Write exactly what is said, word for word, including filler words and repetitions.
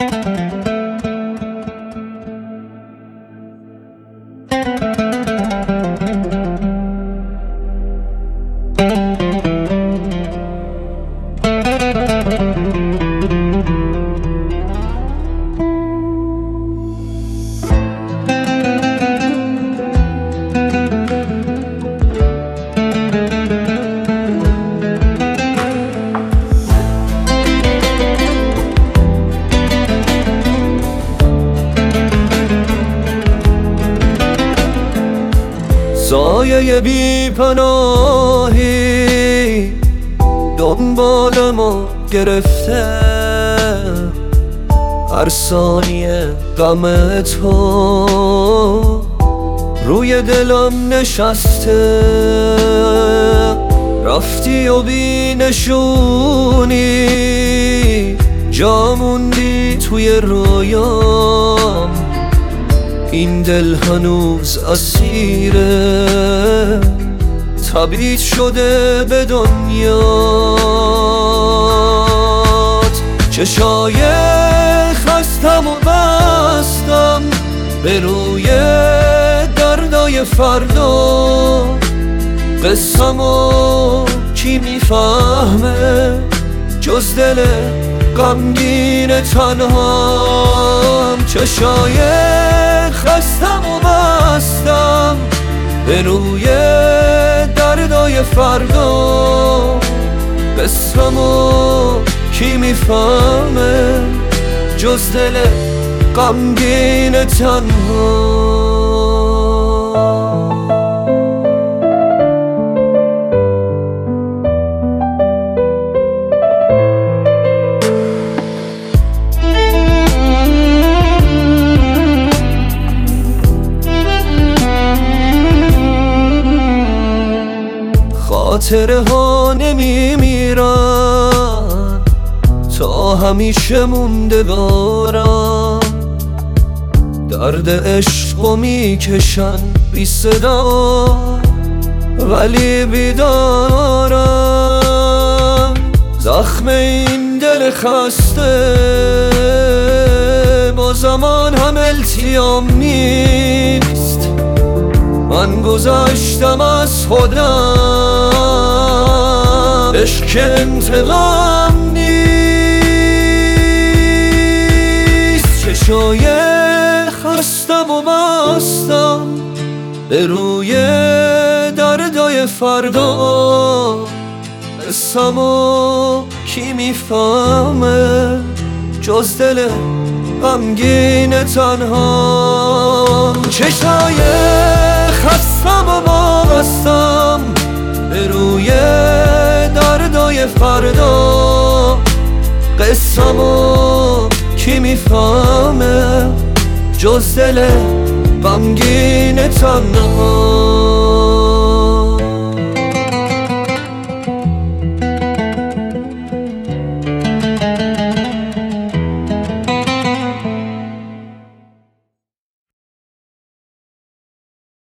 سایه بی پناهی دنبال ما گرفته، هر ثانیه غم تو روی دلم نشسته. رفتی و بی نشونی جا موندی توی رویام، این دل هنوز اسیره تبعید شده به دنیات. چشای خستم و بستم به روی دردای فردا، قصه‌مو کی میفهمه جز دل غمگین تنهام. چشای خستم و بستم به روی دردای فردا، قصه‌مو کی میفهمه جز دل غمگین تنها. خاطره ها نمی میرن تا همیشه مونده دارم، درد عشقو میکشن بی صدا ولی بیدارم. زخم این دل خسته با زمان هم التیام نیست، من گذشتم از خودم، عشق انتقام نیست. چشای خستم و بستم به روی دردای فردا، قصه‌مو کی میفهمه جز دل غمگین تنها. چشای خستم و بستم به روی دردای فردا، قصه‌مو کی میفهمه جز دل غمگین تنها.